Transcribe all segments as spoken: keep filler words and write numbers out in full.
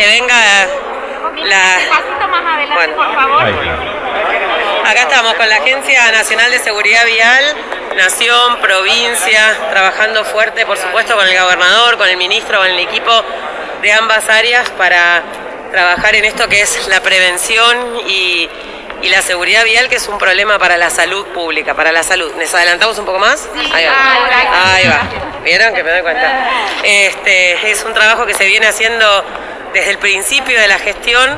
que venga la... Bueno, por favor. acá estamos con la Agencia Nacional de Seguridad Vial, Nación, provincia, trabajando fuerte, por supuesto, con el gobernador, con el ministro, con el equipo de ambas áreas para trabajar en esto que es la prevención y, y la seguridad vial, que es un problema para la salud pública, para la salud. ¿Nos adelantamos un poco más? Sí. Ahí va. Ahí va. ¿Vieron? Que me doy cuenta. Este, es un trabajo que se viene haciendo desde el principio de la gestión,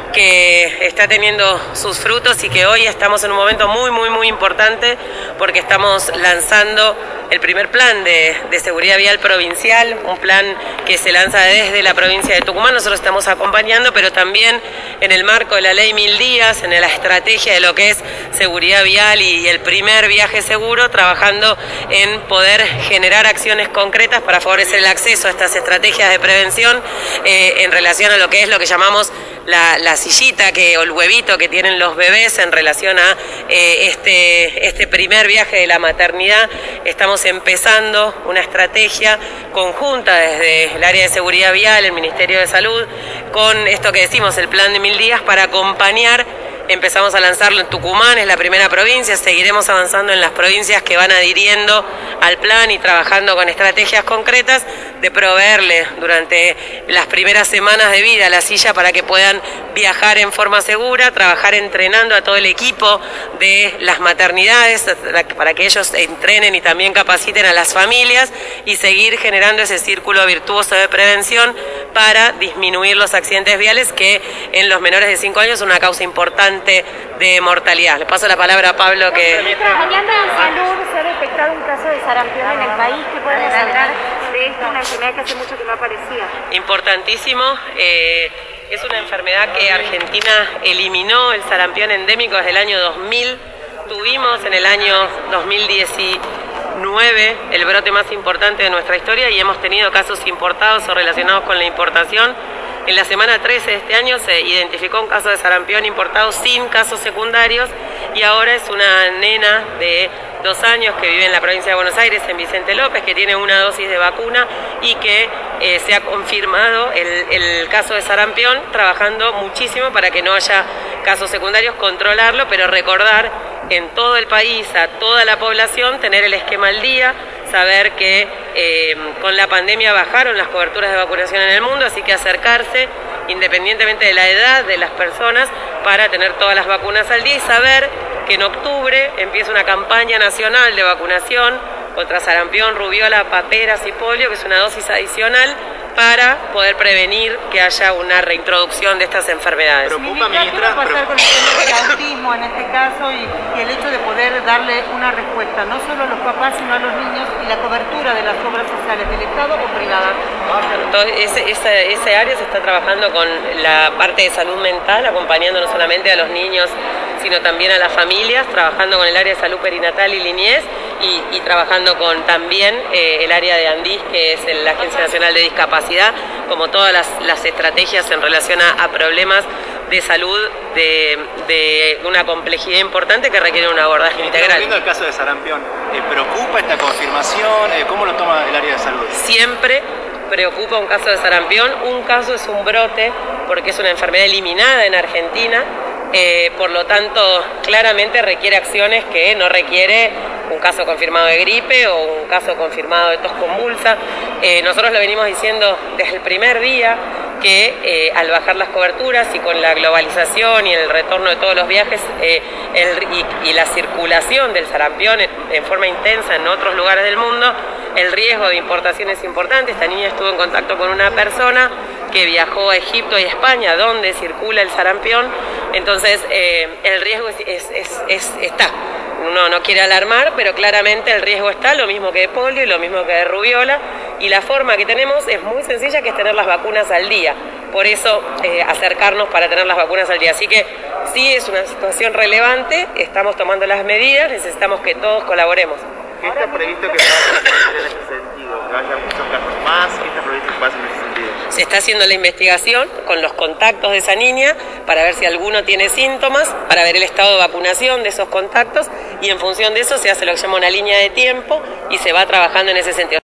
que está teniendo sus frutos y que hoy estamos en un momento muy, muy, muy importante porque estamos lanzando el primer plan de, de seguridad vial provincial, un plan que se lanza desde la provincia de Tucumán. Nosotros estamos acompañando, pero también en el marco de la ley Mil Días, en la estrategia de lo que es seguridad vial y el primer viaje seguro, trabajando en poder generar acciones concretas para favorecer el acceso a estas estrategias de prevención eh, en relación a lo que es lo que llamamos la, la sillita que, o el huevito que tienen los bebés en relación a eh, este, este primer viaje de la maternidad. Estamos empezando una estrategia conjunta desde el área de seguridad vial, el Ministerio de Salud, con esto que decimos, el plan de mil días, para acompañar. Empezamos a lanzarlo en Tucumán, es la primera provincia, seguiremos avanzando en las provincias que van adhiriendo al plan y trabajando con estrategias concretas de proveerle durante las primeras semanas de vida la silla para que puedan viajar en forma segura, trabajar entrenando a todo el equipo de las maternidades para que ellos entrenen y también capaciten a las familias y seguir generando ese círculo virtuoso de prevención para disminuir los accidentes viales, que en los menores de cinco años es una causa importante de mortalidad. Le paso la palabra a Pablo. Que Hablando de salud, se ha detectado un caso de sarampión en el país. ¿Qué podemos hablar de esto? Una enfermedad que hace mucho que no aparecía. Importantísimo. Eh, es una enfermedad que Argentina eliminó el sarampión endémico desde el año dos mil. Tuvimos en el año dos mil diecinueve el brote más importante de nuestra historia y hemos tenido casos importados o relacionados con la importación. En la semana trece de este año se identificó un caso de sarampión importado sin casos secundarios y ahora es una nena de dos años que vive en la provincia de Buenos Aires, en Vicente López, que tiene una dosis de vacuna y que eh, se ha confirmado el, el caso de sarampión, trabajando muchísimo para que no haya casos secundarios, controlarlo, pero recordar en todo el país, a toda la población, tener el esquema al día, saber que eh, con la pandemia bajaron las coberturas de vacunación en el mundo, así que acercarse independientemente de la edad de las personas para tener todas las vacunas al día y saber que en octubre empieza una campaña nacional de vacunación contra sarampión, rubiola, paperas y polio, que es una dosis adicional para poder prevenir que haya una reintroducción de estas enfermedades. Preocupa, ministra, ¿qué va a pasar con el tema del autismo en este caso y, y el hecho de poder darle una respuesta no solo a los papás sino a los niños y la cobertura de las obras sociales del Estado o privada? Todo ese, ese, ese área se está trabajando con la parte de salud mental, acompañando no solamente a los niños sino también a las familias, trabajando con el área de salud perinatal y niñez y, y trabajando con también eh, el área de ANDIS, que es la Agencia Nacional de Discapacidad, como todas las, las estrategias en relación a, a problemas de salud de, de una complejidad importante que requiere un abordaje integral. Viendo el caso de sarampión, ¿eh, ¿preocupa esta confirmación? Eh, ¿Cómo lo toma el área de salud? Siempre preocupa un caso de sarampión. Un caso es un brote porque es una enfermedad eliminada en Argentina. Eh, por lo tanto, claramente requiere acciones que no requiere un caso confirmado de gripe o un caso confirmado de tos convulsa. Eh, nosotros lo venimos diciendo desde el primer día que eh, al bajar las coberturas y con la globalización y el retorno de todos los viajes eh, el, y, y la circulación del sarampión en, en forma intensa en otros lugares del mundo, el riesgo de importación es importante. Esta niña estuvo en contacto con una persona que viajó a Egipto y España, donde circula el sarampión. Entonces, eh, el riesgo es, es, es, es, está. Uno no quiere alarmar, pero claramente el riesgo está, lo mismo que de polio y lo mismo que de rubiola. Y la forma que tenemos es muy sencilla, que es tener las vacunas al día. Por eso, eh, acercarnos para tener las vacunas al día. Así que sí, es una situación relevante, estamos tomando las medidas, necesitamos que todos colaboremos. ¿Qué está previsto que pase en ese sentido? ¿Que haya muchos casos más? ¿Qué está previsto que pase en ese sentido? Se está haciendo la investigación con los contactos de esa niña para ver si alguno tiene síntomas, para ver el estado de vacunación de esos contactos y en función de eso se hace lo que se llama una línea de tiempo y se va trabajando en ese sentido.